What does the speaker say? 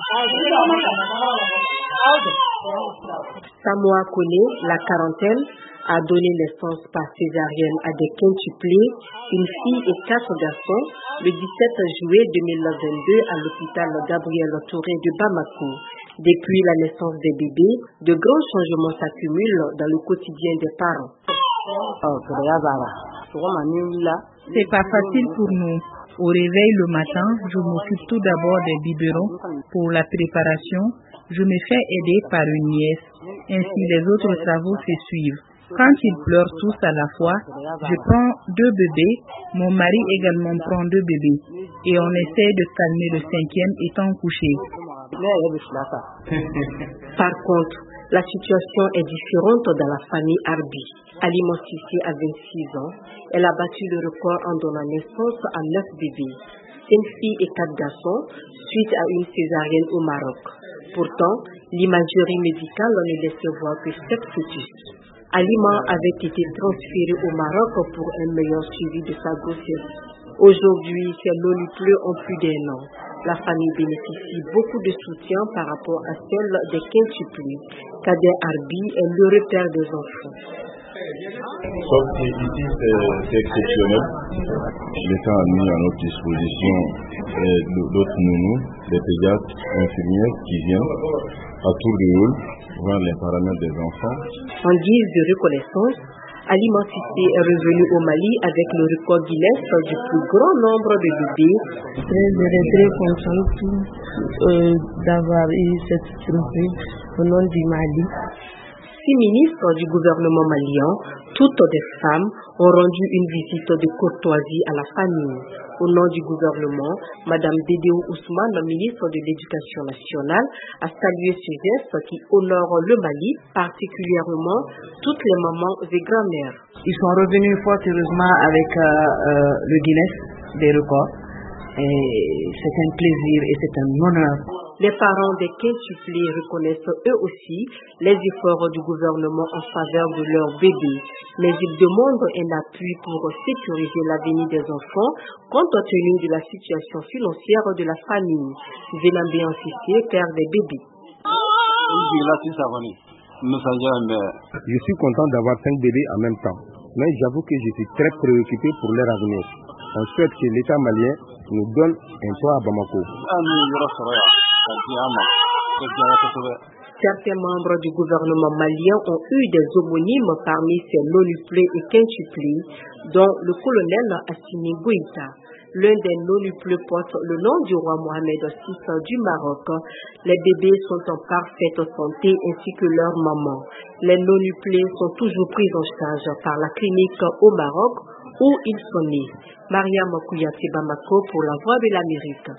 Samoa Kone, la quarantaine, a donné naissance par césarienne à des quintuplés, une fille et 4 garçons, le 17 juillet 2022 à l'hôpital Gabriel Touré de Bamako. Depuis la naissance des bébés, de grands changements s'accumulent dans le quotidien des parents. C'est pas facile pour nous. Au réveil le matin, je m'occupe tout d'abord des biberons pour la préparation. Je me fais aider par une nièce. Ainsi, les autres travaux se suivent. Quand ils pleurent tous à la fois, je prends 2 bébés. Mon mari également prend 2 bébés. Et on essaie de calmer le 5e étant couché. Par contre, la situation est différente dans la famille Arbi. Alima Sissi a 26 ans. Elle a battu le record en donnant naissance à 9 bébés. 5 filles et 4 garçons suite à une césarienne au Maroc. Pourtant, l'imagerie médicale ne laisse voir que 7 fœtus. Alima avait été transférée au Maroc pour un meilleur suivi de sa grossesse. Aujourd'hui, ses lolipleux ont plus d'1 an. La famille bénéficie beaucoup de soutien par rapport à celle des quintuplés. Kader Arbi est le repère des enfants. Sauf qu'ici, c'est exceptionnel. L'État a mis à notre disposition d'autres nounous, des pédiatres, infirmières qui viennent à tour de rôle voir les paramètres des enfants. En guise de reconnaissance, Alima Sissi est revenu au Mali avec le record Guinness du plus grand nombre de bébés. Très contente d'avoir eu cette surprise au nom du Mali. 6 ministres du gouvernement malien, toutes des femmes, ont rendu une visite de courtoisie à la famille. Au nom du gouvernement, Mme Dédéou Ousmane, ministre de l'Éducation nationale, a salué ce geste qui honore le Mali, particulièrement toutes les mamans et grand-mères. Ils sont revenus fort heureusement avec le Guinness des records. Et c'est un plaisir et c'est un honneur. Les parents des quintuplés reconnaissent eux aussi les efforts du gouvernement en faveur de leurs bébés, mais ils demandent un appui pour sécuriser l'avenir des enfants compte tenu de la situation financière de la famille. Zénambé Ansissé, père des bébés. Je suis content d'avoir 5 bébés en même temps, mais j'avoue que je suis très préoccupé pour leur avenir. On souhaite que l'État malien nous donne un toit à Bamako. Certains membres du gouvernement malien ont eu des homonymes parmi ces noluplés et quintuplés, dont le colonel Assimi Goïta. L'un des noluplés porte le nom du roi Mohamed VI du Maroc. Les bébés sont en parfaite santé ainsi que leur maman. Les noluplés sont toujours pris en charge par la clinique au Maroc où ils sont nés. Mariam Kouyaté Bamako pour la Voix de l'Amérique.